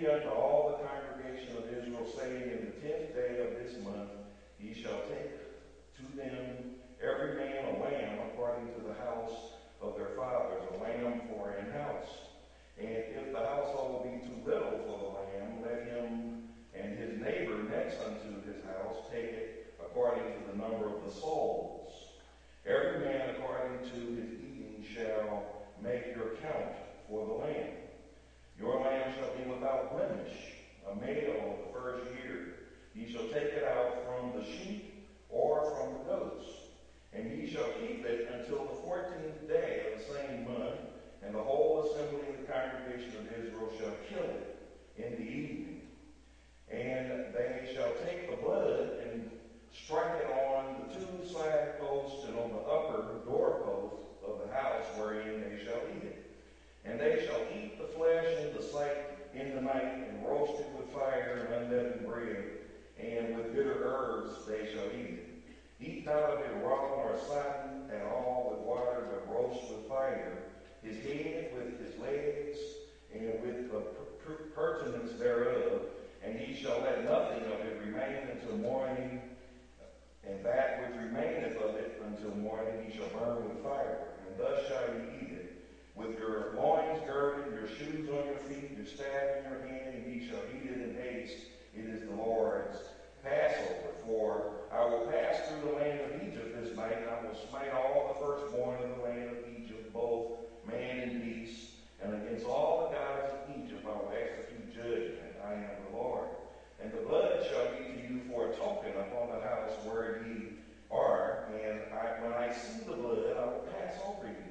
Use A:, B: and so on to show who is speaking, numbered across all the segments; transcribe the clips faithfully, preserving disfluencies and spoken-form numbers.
A: decree unto all the congregation of Israel, saying, in the tenth day of this month ye shall take to them every man a lamb according to the house of their fathers, a lamb for an house. And if the household be too little for the lamb, let him and his neighbor next unto his house take it according to the number of the souls. Every man according to his eating shall make your count for the lamb. Your lamb shall be without blemish, a male of the first year. Ye shall take it out from the sheep or from the goats. And ye shall keep it until the fourteenth day of the same month, and the whole assembly of the congregation of Israel shall kill it in the evening. And they shall take the blood and strike it on the two side posts and on the upper doorpost of the house wherein they shall eat it. And they shall eat the flesh in the sight in the night, and roast it with fire and unleavened bread, and with bitter herbs they shall eat it. Eat not of it raw nor sodden at all with water, but roast with fire, his head with his legs, and with the per- pertinence thereof. And ye shall let nothing of it remain until morning, and that which remaineth of it until morning ye shall burn with fire. And thus shall ye eat it, with your loins girded, your shoes on your feet, your staff in your hand, and ye shall eat it in haste. It is the Lord's Passover. For I will pass through the land of Egypt this night, and I will smite all the firstborn of the land of Egypt, both man and beast. And against all the gods of Egypt I will execute judgment. I am the Lord. And the blood shall be to you for a token upon the house where ye are. And I, when I see the blood, I will pass over you.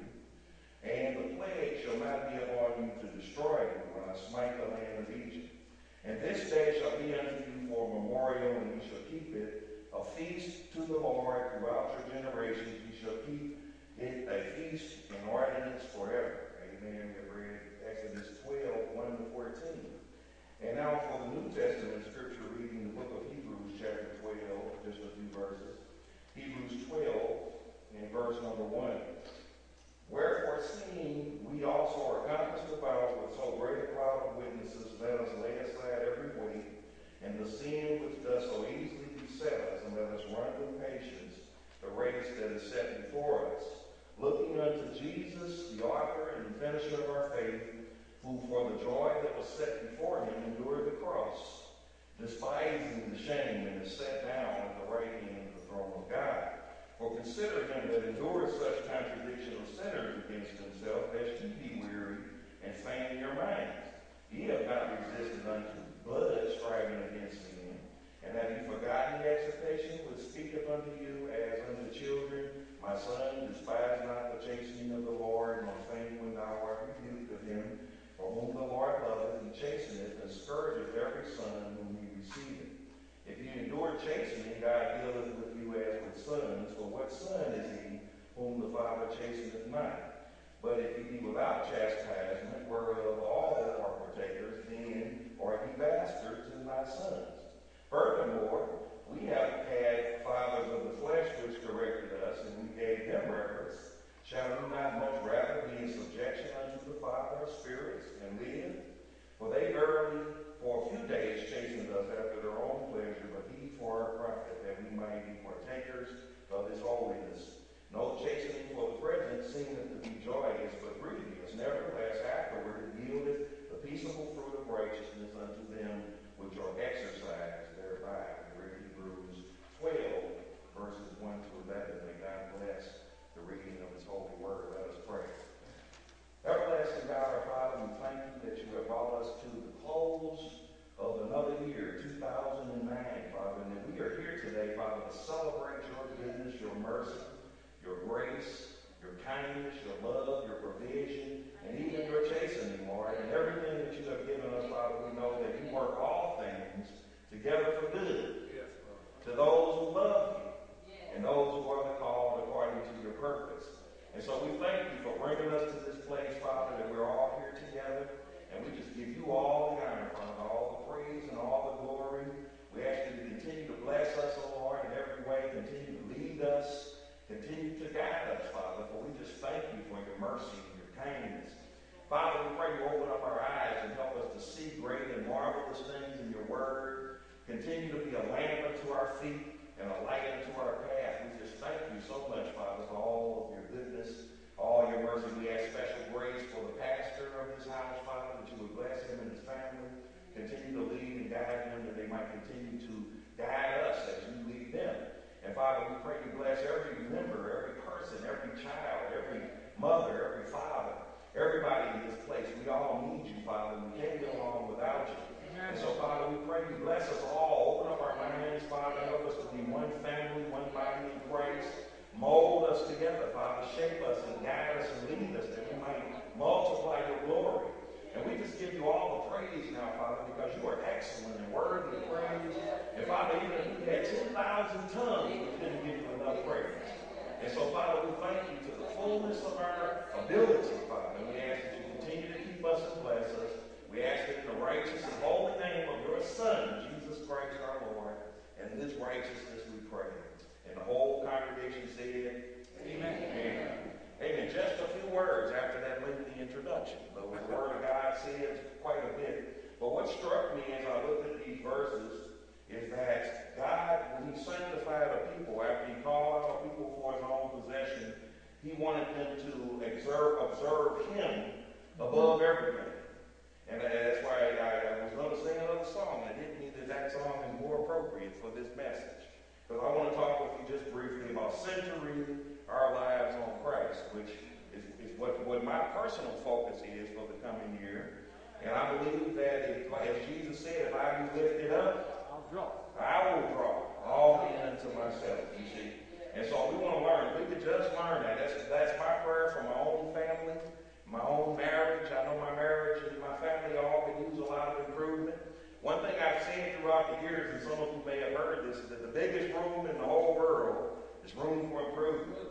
A: And the plague shall not be upon you to destroy you when I smite the land of Egypt. And this day shall be unto you for a memorial, and ye shall keep it a feast to the Lord throughout your generations. Ye shall keep it a feast and ordinance forever. Amen. We have read Exodus twelve, one to fourteen. And now for the New Testament scripture reading, the book of Hebrews, chapter twelve, just a few verses. Hebrews twelve, and verse number one. Wherefore, seeing we also are compassed about with so great a cloud of witnesses, let us lay aside every weight and the sin which does so easily beset us, and let us run with patience the race that is set before us, looking unto Jesus, the author and the finisher of our faith, who for the joy that was set before him endured the cross, despising the shame, and is set down at the right hand of the throne of God. For consider him that endures such contradiction of sinners against himself, lest ye be weary and faint in your minds. Ye have not resisted unto blood, striving against sin. And have you forgotten the exhortation which speaketh unto you as unto children? My son, despise not the chastening of the Lord, nor faint when thou art rebuked of him. For whom the Lord loveth, he chasteneth, and scourgeth every son whom he receiveth. If you endure chastening, God dealeth with you as with sons. For what son is he whom the Father chasteneth not? But if ye be without chastisement, whereof all are partakers, then are ye bastards and not sons. Furthermore, we have had fathers of the flesh which corrected us, and we gave them reverence. Shall we not much rather be in subjection unto the Father of spirits and live? For they verily for a few days chastened us after their own pleasure, but he for our profit, that we might be partakers of his holiness. No chastening for the present seemeth to be joyous, but grievous. Nevertheless, afterward it yieldeth the peaceable fruit of righteousness unto them which are exercised thereby. We read Hebrews twelve, verses one to eleven. May God bless the reading of his holy word. Let us pray. Everlasting God, our Father, we thank you that you have brought us to the close of another year, two thousand nine, Father, and that we are here today, Father, to celebrate your goodness, your mercy, your grace, your kindness, your love, your provision, and even your chastening, Lord, and everything that you have given us, Father. We know that you work all things together for good yes, to those who love you yes. and those who are called according to your purpose. And so we thank you for bringing us to this place, Father, that we're all here together. And we just give you all the honor, Father, all the praise and all the glory. We ask you to continue to bless us, O Lord, in every way. Continue to lead us. Continue to guide us, Father, for we just thank you for your mercy and your kindness. Father, we pray you open up our eyes and help us to to see great and marvelous things in your word. Continue to be a lamp unto our feet and a light unto our path. We just thank you so much, Father, for all of your goodness, all your mercy. We ask special grace for the pastor of this house, Father, that you would bless him and his family. Continue to lead and guide them, that they might continue to guide us as you lead them. And Father, we pray you bless every member, every person, every child, every mother, every father, everybody in this place. We all need you, Father. We can't get along without you. And so, Father, we pray you bless us all. Open up our minds, Father. Help us to be one family, one body in Christ. Mold us together, Father. Shape us and guide us and lead us that we might multiply your glory. And we just give you all the praise now, Father, because you are excellent and worthy of praise. And Father, even if we had ten thousand tongues, we couldn't give you enough praise. And so, Father, we thank you to the fullness of our ability, Father. And we ask that you continue to keep us and bless us. We ask it in the righteous and holy name of your Son, Jesus Christ our Lord. And in his righteousness we pray. And the whole congregation said, Amen. Amen. Amen. Just a few words after that lengthy introduction. But the Word of God says quite a bit. But what struck me as I looked at these verses is that God, when he sanctified a people, after he called out a people for his own possession, he wanted them to observe, observe him above everything. And that's why I, I was going to sing another song, and it hit me that that song is more appropriate for this message. Because I want to talk with you just briefly about centering our lives on Christ, which is, is what, what my personal focus is for the coming year. And I believe that, if, as Jesus said, if I be lifted up, I'll draw. I will draw all men unto myself, you see. And so we want to learn. We could just learn that. That's, that's my prayer for my own family, my own marriage. I know my marriage and my family all could use a lot of improvement. One thing I've seen throughout the years, and some of you may have heard this, is that the biggest room in the whole world is room for improvement.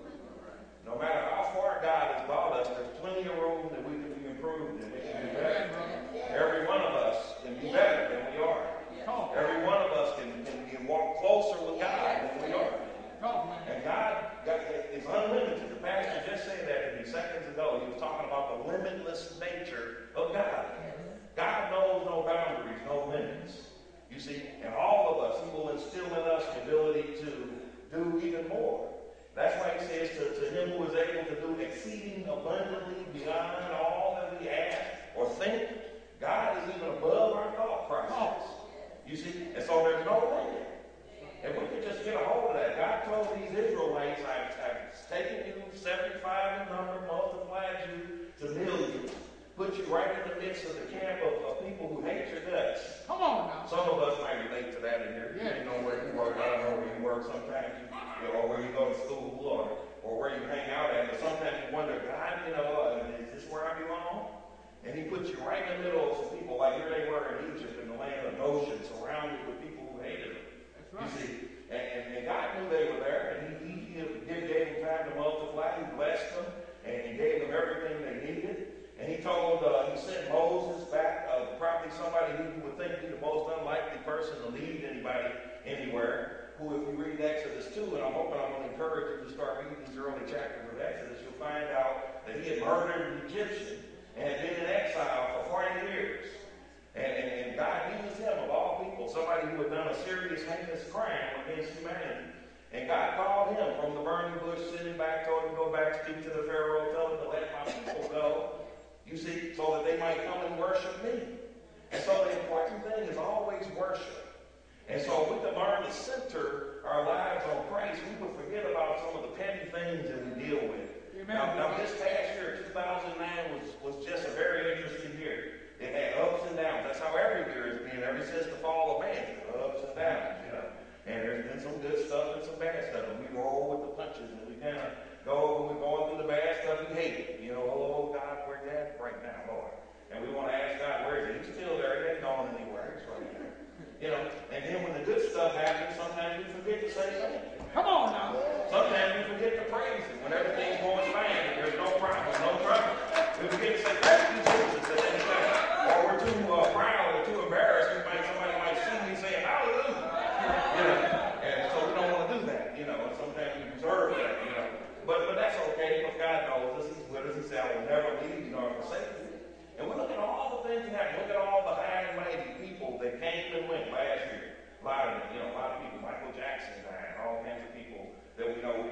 A: No matter how far God has brought us, there's plenty of room that we can be improved and we can be better. Every one of us can be better than we are. Every one of us can, can, can walk closer with God than we are. And God, God is unlimited. The pastor just said that to me seconds ago. He was talking about the limitless nature of God. God knows no boundaries, no limits. You see, and all of us, he will instill in us the ability to do even more. That's why he says to, to him who is able to do exceeding abundantly beyond all that we ask or think, God is even above our thought process. You see, and so there's no limit. If we could just get a hold of that. God told these Israelites, I've, I've taken you seventy-five in number, multiplied you to millions, put you right in the midst of the camp of, of people who hate your guts. Come on now. Some of us might relate to that in here. Yeah. You know where you work. I don't know where you work sometimes, you, you know, or where you go to school, or, or where you hang out at. But sometimes you wonder, God, you know, uh, is this where I belong? And he puts you right in the middle of some people like here they were in Egypt, in the land of Goshen, surrounded with people who hated them. That's right. You see, and, and, and God knew they were there, and he, he, he gave them time to multiply. He blessed them, and he gave them everything they needed. And he told, uh, he sent Moses back, uh, probably somebody who you would think be the most unlikely person to lead anybody anywhere, who if you read Exodus two, and I'm hoping I'm going to encourage you to start reading these early chapters of Exodus, you'll find out that he had murdered an Egyptian and had been in exile for forty years. And, and, and God used him, of all people, somebody who had done a serious, heinous crime against humanity. And God called him from the burning bush, sitting back, told him to go back, speak to the Pharaoh, tell him to let my people go. You see, so that they might come and worship me. And so the important thing is always worship. And so if we could learn to center our lives on Christ, we would forget about some of the petty things that we deal with. Now, now, this past year, two thousand nine, was, was just a very interesting year. It had ups and downs. That's how every year has been, ever since the fall of man. Ups and downs, you know. And there's been some good stuff and some bad stuff. And we roll with the punches, and we kind of go, when we're going through the bad stuff, we hate it. You know, oh, God, where's that right now, Lord? And we want to ask God, where is it? He's still there. He ain't gone anywhere. He's right there. You know, and then when the good stuff happens, sometimes we forget to say thank you. Come on now. Sometimes we forget to praise him when everything's going fine and there's no problem, no trouble. We forget to say thank you, Jesus, at any time. Or we're too uh, proud or too embarrassed. We might, somebody might see me saying, hallelujah. You know, and so we don't want to do that, you know, and sometimes we reserve that, you know. But, but that's okay, because God knows us. He's with us. He said, I will never leave you nor forsake you. And we look at all the things that happen. Look at all the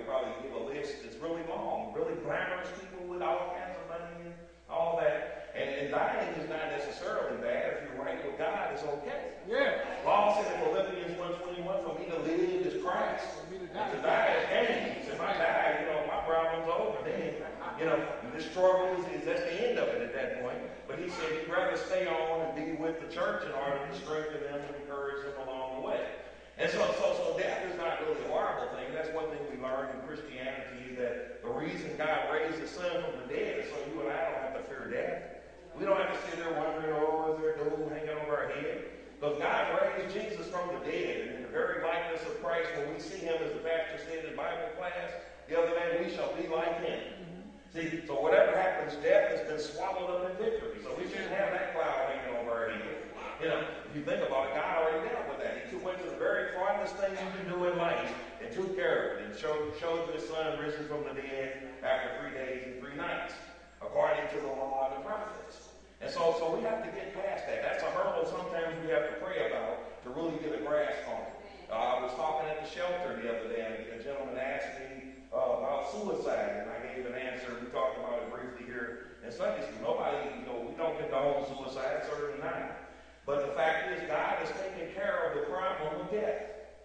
A: probably give a list that's really long, really glamorous people with all kinds of money and all that. And, and dying is not necessarily bad. If you're right with God, it's okay.
B: Yeah.
A: Paul said in Philippians one twenty-one, for me to live is Christ. And to die is gain. He said, if I die, you know, my problem's over. Then, you know, this struggle is, is that's the end of it at that point. But he said he'd rather stay on and be with the church in order to strengthen them and encourage them along the way. And so, so, so death is not really a horrible thing. That's one thing we learn in Christianity, that the reason God raised his son from the dead is so you and I don't have to fear death. We don't have to sit there wondering, oh, is there a doom hanging over our head? Because God raised Jesus from the dead, and in the very likeness of Christ, when we see him, as the pastor said in Bible class the other day, we shall be like him. Mm-hmm. See, so whatever happens, death has been swallowed up in victory. So we shouldn't have that cloud hanging over our head. You know, if you think about it, God already dealt with that. He went to the very farthest thing you can do in life and took care of it and showed, showed his son risen from the dead after three days and three nights, according to the law and the prophets. And so, so we have to get past that. That's a hurdle sometimes we have to pray about to really get a grasp on it. Uh, I was talking at the shelter the other day, and a gentleman asked me uh, about suicide, and I gave an answer. We talked about it briefly here in Sunday school. Nobody, you know, we don't condone suicide, certainly not. But the fact is, God has taken care of the problem of death.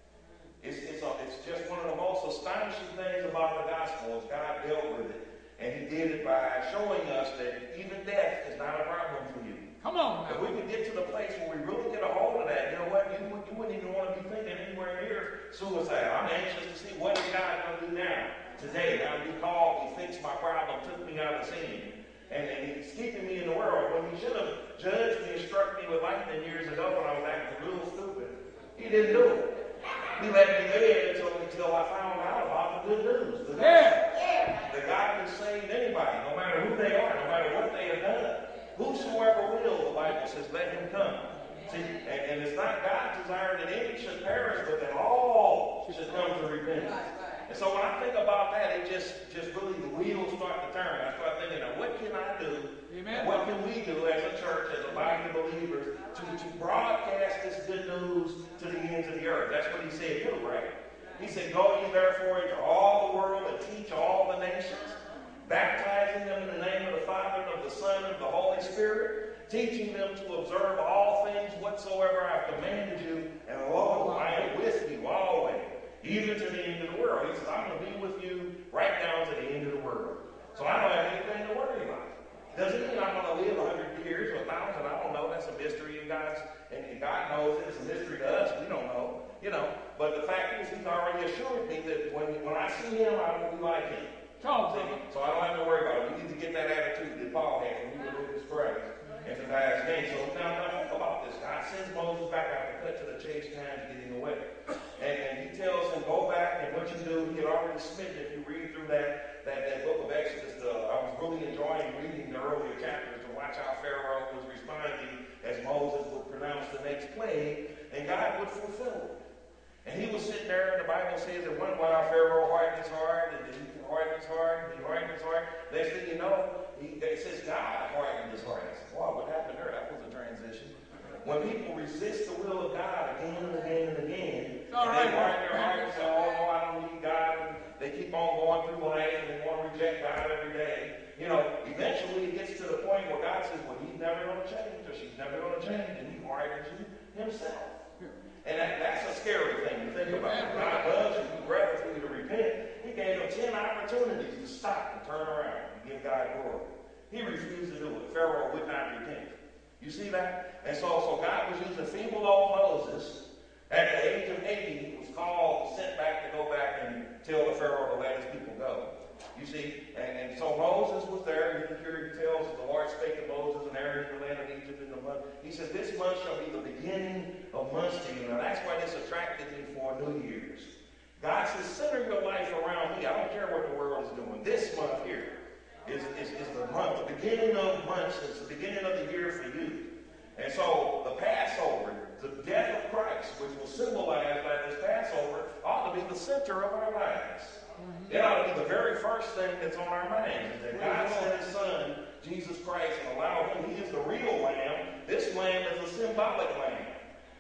A: It's, it's, a, it's just one of the most astonishing things about the gospel is God dealt with it. And he did it by showing us that even death is not a problem for you.
B: Come on now.
A: If we can get to the place where we really get a hold of that, you know what? You, you wouldn't even want to be thinking anywhere near suicide. I'm anxious to see what is God going to do now, today. Now he called, he fixed my problem, took me out of sin. And, and he's keeping me in the world when he should have judged me and struck me with lightning years ago when I was acting real stupid. He didn't do it. He let me live until, until I found out about the good news. The
B: yeah.
A: That God can save anybody, no matter who they are, no matter what they have done. Whosoever will, the Bible says, let him come. See, and, and it's not God's desire that any should perish, but that all should come to repentance. And so when I think about that, it just, just really, the wheels start to turn. I start thinking, now what can I do? Amen. What can we do as a church, as a body of believers, to, to broadcast this good news to the ends of the earth? That's what he said, do, right? He said, go ye therefore into all the world and teach all the nations, baptizing them in the name of the Father, and of the Son, and of the Holy Spirit, teaching them to observe all things whatsoever I have commanded you, and lo, I am with you always, even to the end of the world. He says, I'm going to be with you right down to the end of the world. So I don't have anything to worry about. Doesn't mean I'm going to live a hundred years or a thousand. I don't know. That's a mystery in God's, and God knows it. It's a mystery to us. We don't know. You know. But the fact is, he's already assured me that when, when I see him, I will be like him.
B: Talk,
A: see? So I don't have to worry about it. We need to get that attitude that Paul had when he was with his Christ and to die his name. So now, now think about this. God sends Moses back out to cut to the chase time to get him away. And, and he tells him, go back, and what you do, he had already smitten. If you read through that, that, that book of Exodus, uh, I was really enjoying reading the earlier chapters to watch how Pharaoh was responding as Moses would pronounce the next plague, and God would fulfill it. And he was sitting there, and the Bible says that one while Pharaoh hardened his heart, and he hardened his heart, and he hardened his heart. Next thing you know, he, it says God hardened his heart. I said, wow, what happened there? That was a transition. When people resist the will of God again and again and again, and they harden their heart and say, oh, no, I don't need God, and they keep on going through life, and they want to reject God every day. You know, eventually it gets to the point where God says, well, he's never going to change, or she's never going to change, and he hardens you himself. And that, that's a scary thing to think about. God loves you. He'd rather for you to repent. He gave them ten opportunities to stop and turn around and give God glory. He refused to do it. Pharaoh would not repent. You see that? And so, so God was using feeble old Moses. At the age of eighty, he was called, sent back to go back and tell the Pharaoh to let his people go. You see? And, and so Moses was there, and here he tells, the Lord spake to Moses and Aaron in the land of Egypt in the month. He said, this month shall be the beginning of months to you. Now that's why this attracted me for New Year's. God says, center your life around me. I don't care what the world is doing. This month here is, is, is the month, the beginning of months. It's the beginning of the year for you. And so the Passover, the death of Christ, which was symbolized by this Passover, ought to be the center of our lives. It ought to be the very first thing that's on our minds, is that God sent his son, Jesus Christ, and allowed him. He is the real lamb. This lamb is a symbolic lamb.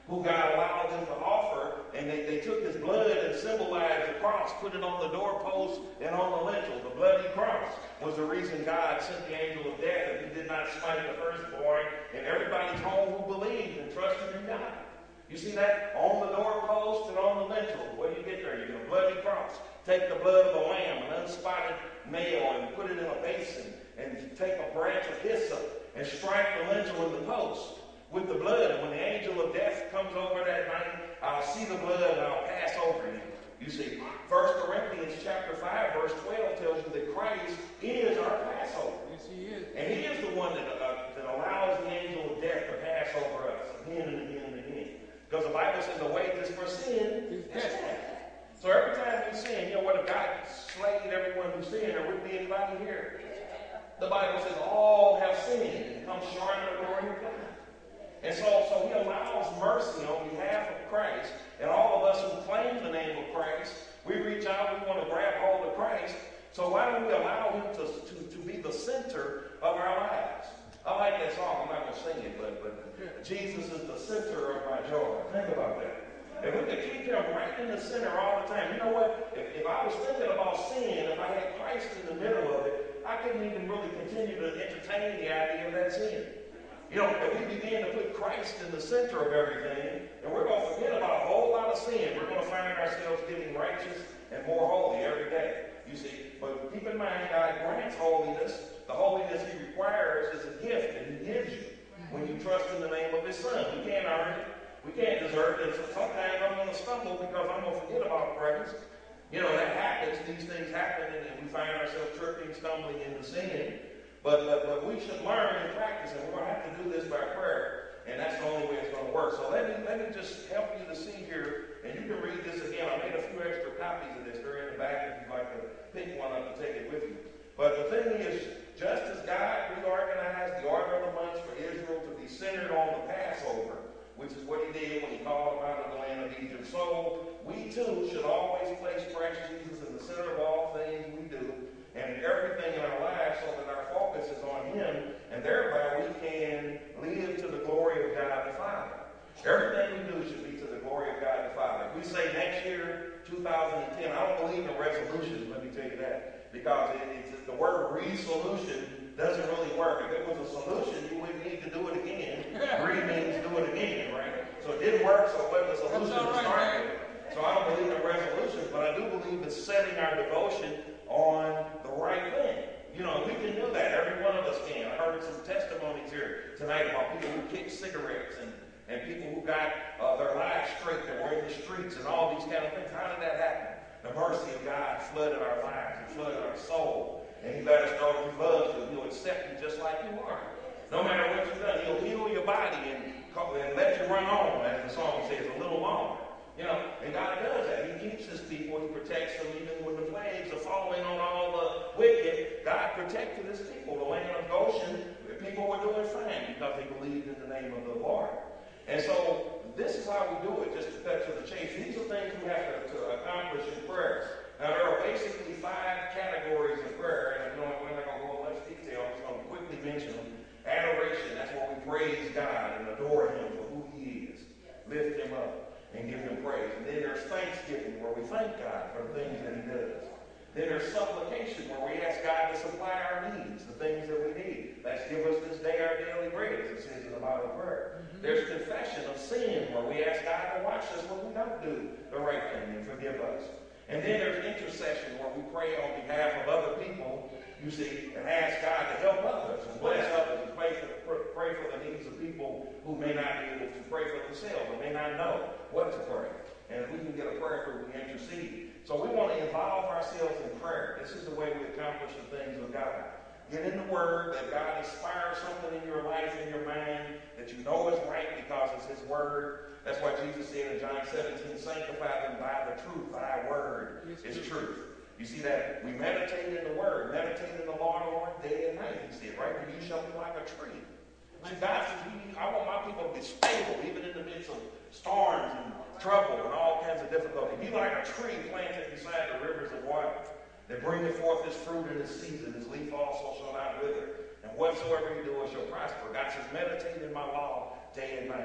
A: who God allowed them to offer, and they, they took his blood and symbolized the cross, put it on the doorpost and on the lintel. The bloody cross was the reason God sent the angel of death, and he did not smite the firstborn in everybody's home who believed and trusted in God. You see that? On the doorpost and on the lintel. What do you get there? You get a bloody cross. Take the blood of a lamb, an unspotted male, and put it in a basin, and take a branch of hyssop and strike the lintel and the post with the blood. And when the angel of death comes over that night, I'll see the blood and I'll pass over him. You see, First Corinthians chapter five, verse twelve tells you that Christ is our Passover.
B: Yes, he is.
A: And he is the one that, uh, that allows the angel of death to pass over us again and again and again. Because the Bible says the wages for sin is death. So every time we sin, you know what, if God slayed everyone who sinned, there wouldn't be anybody here. The Bible says all have sinned and come short of the glory of God. And so, so he allows mercy on behalf of Christ. And all of us who claim the name of Christ, we reach out, we want to grab hold of Christ. So why don't we allow him to, to, to be the center of our lives? I like that song. I'm not going to sing it, but, but Jesus is the center of my joy. Think about that. If we could keep him right in the center all the time, you know what? If, if I was thinking about sin, if I had Christ in the middle of it, I couldn't even really continue to entertain the idea of that sin. You know, if we begin to put Christ in the center of everything, and we're going to forget about a whole lot of sin, we're going to find ourselves getting righteous and more holy every day. You see, but keep in mind, God grants holiness. The holiness he requires is a gift that he gives you when you trust in the name of his Son. We can't earn it. We can't deserve it. So sometimes I'm going to stumble because I'm going to forget about Christ. You know, that happens. These things happen, and we find ourselves tripping, stumbling into sin. But, but, but we should learn and practice, and we're going to have to do this by prayer, and that's the only way it's going to work. So let me, let me just help you to see here, and you can read this again. I made a few extra copies of this. They're in the back if you'd like to pick one up and take it with you. But the thing is, just as God reorganized the order of the months for Israel to be centered on the Passover, which is what he did when he called them out of the land of Egypt, so we too should always place Christ Jesus in the center of all things we do and everything in our lives, so that our focus is on him, and thereby we can live to the glory of God the Father. Everything we do should be to the glory of God the Father. If we say next year, two thousand ten, I don't believe in resolutions, let me tell you that, because it, it's, the word resolution doesn't really work. If it was a solution, you wouldn't need to do it again. Re means do it again, right? So it didn't work, so it wasn't a solution to start with. So I don't believe in resolutions, but I do believe in setting our devotion on the right thing. You know, we can do that. Every one of us can. I heard some testimonies here tonight about people who kicked cigarettes and, and people who got uh, their lives straight that were in the streets and all these kind of things. How did that happen? The mercy of God flooded our lives and flooded our soul. And he let us know that he loves you. He'll accept you just like you are. No matter what you've done, he'll heal your body and, and let you run on, as the song says, a little longer. You know, and God does that. He keeps his people. He protects them even when the plagues are falling on all the wicked. God protected his people. The land of Goshen, the people were doing fine because they believed in the name of the Lord. And so this is how we do it, just to cut to the chase. These are things we have to, to accomplish in prayer. Now, there are basically five categories of prayer, and you know, we're not going to go into much detail. I'm just going to quickly mention them. Adoration, that's where we praise God and adore him for who he is. Lift him up and give him praise. And then there's thanksgiving, where we thank God for the things that he does. Then there's supplication, where we ask God to supply our needs, the things that we need. Let's give us this day our daily bread, as it says in the Bible prayer. Mm-hmm. There's confession of sin, where we ask God to watch us when we don't do the right thing and forgive us. And then there's intercession, where we pray on behalf of other people, you see, and ask God to help others and bless others and pray for, pray for the needs of people who may not be able to pray for themselves or may not know what to pray. And if we can get a prayer through, we intercede. So we want to involve ourselves in prayer. This is the way we accomplish the things of God. Get in the Word, that God inspires something in your life, in your mind, that you know is right because it's his Word. That's why Jesus said in John seventeen, sanctify them by the truth. Thy Word is truth. You see that? We meditate in the Word. Meditate in the Lord, Lord, day and night. He said, right? And you shall be like a tree. See, God says, I want my people to be stable, even in the midst of storms and trouble and all kinds of difficulty. Be like a tree planted beside the rivers of water, that bringeth forth his fruit in his season. His leaf also shall not wither. And whatsoever you do, it shall prosper. God says, meditate in my law day and night.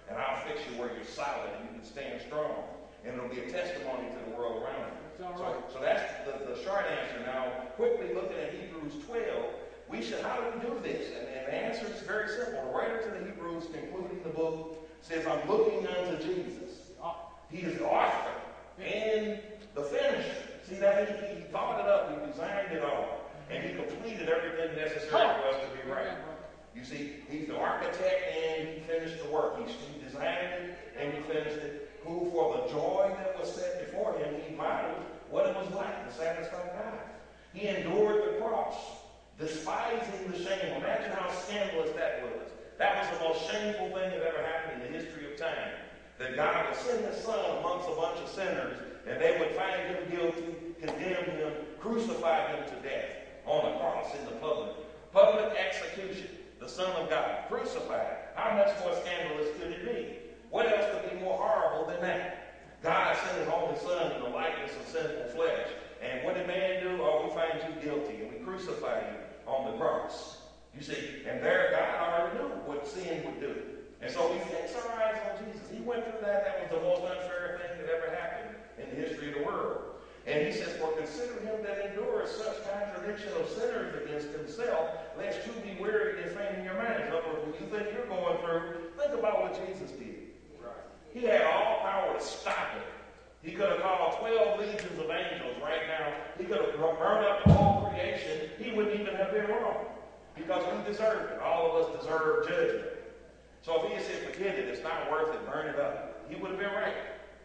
A: and I'll fix you where you're solid and you can stand strong. And it'll be a testimony to the world around you.
B: That's all
A: so,
B: right.
A: so that's the, the short answer. Now, quickly looking at Hebrews twelve, we should, how do we do this? And, and the answer is very simple. The writer to the Hebrews, concluding the book, says, I'm looking unto Jesus. He is the author and the finisher. See that? He, he thought it up, he designed it all, and he completed everything necessary for us to be right. You see, he's the architect and he finished the work. He, he designed it and he finished it. Who, for the joy that was set before him, he modeled what it was like to satisfy God. He endured the cross, despising the shame. Imagine how scandalous that was. That was the most shameful thing that ever happened in the history of time. That God would send his son amongst a bunch of sinners, and they would find him guilty, condemn him, crucify him to death on a cross in the public. Public execution. The Son of God, crucified. How much more scandalous could it be? What else could be more horrible than that? God sent his only Son in the likeness of sinful flesh. And what did man do? Oh, we find you guilty, and we crucify you on the cross. You see, and there God already knew what sin would do. And so we fix our eyes on Jesus. He went through that. That was the most unfair thing that ever happened in the history of the world. And he says, for consider him that endures such contradiction of sinners against himself, lest you be weary and faint in your minds. In other words, when you think you're going through, think about what Jesus did. Right. He had all power to stop it. He could have called twelve legions of angels right now. He could have burned up the whole creation. He wouldn't even have been wrong. Because we deserved it. All of us deserve judgment. So if he had said, forget it, it's not worth it, burn it up, he would have been right.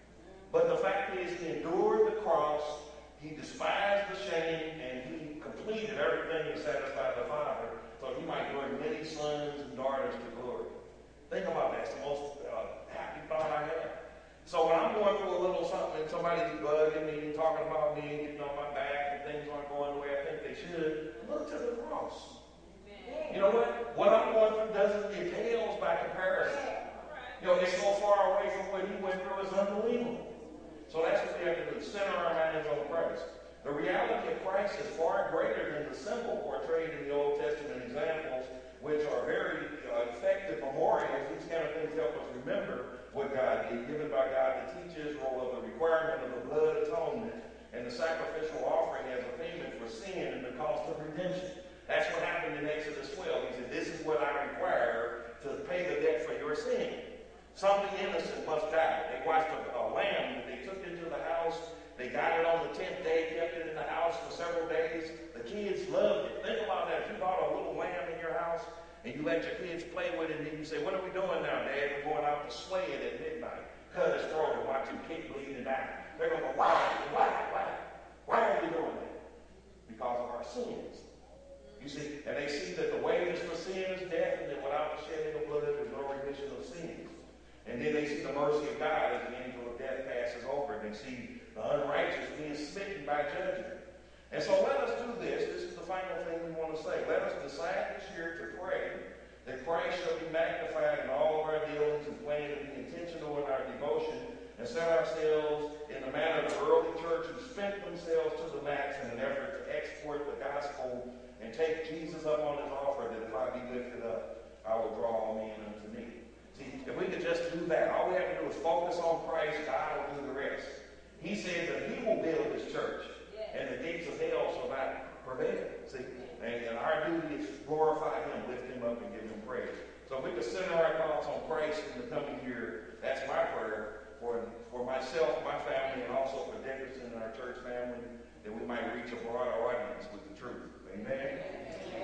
A: But the fact is, he endured the cross, he despised the shame, and he completed everything to satisfy the Father, so he might bring many sons and daughters to glory. Think about that. It's the most uh, happy thought I have. So when I'm going through a little something and somebody's bugging me and talking about me and getting on my back and things aren't going the way I think they should, look to the cross. You know what? What I'm going through doesn't, it pales by comparison. You know, it's so far away from what he went through, it's unbelievable. So that's what we have to do, center our minds on Christ. The reality of Christ is far greater than the symbol portrayed in the Old Testament examples, which are very uh, effective memorials. These kind of things help us remember what God did, given by God to teach Israel of the requirement of the blood atonement and the sacrificial offering as a payment for sin and the cost of redemption. That's what happened in Exodus twelve. He said, this is what I require to pay the debt for your sin. Something innocent must die. They watched a, a lamb that they took into the house. They got it on the tenth day, kept it in the house for several days. The kids loved it. Think about that. If you bought a little lamb in your house and you let your kids play with it, and then you say, what are we doing now, Dad? We're going out to slay it at midnight. Cut his throat and watch him kick, bleed, and die. They're going to go, why? Why? Why? Why are we doing that? Because of our sins. You see, and they see that the wages for sin is death, and that without the shedding of blood, there's no remission of sins. And then they see the mercy of God as the angel of death passes over, and they see the unrighteous being smitten by judgment. And so let us do this. This is the final thing we want to say. Let us decide this year to pray that Christ shall be magnified in all of our dealings and plan to be intentional in our devotion and set ourselves in the manner of the early church who spent themselves to the max in an effort to export the gospel and take Jesus up on his offer that if I be lifted up, I will draw all men unto me. See, if we could just do that, all we have to do is focus on Christ, God will do the rest. He said that he will build his church, and the gates of hell shall not prevail. See, and, and our duty is to glorify him, lift him up, and give him praise. So if we could center our thoughts on Christ in the coming year, that's my prayer for, for myself, my family, and also for Dickerson and our church family, that we might reach a broader audience with the truth. Amen?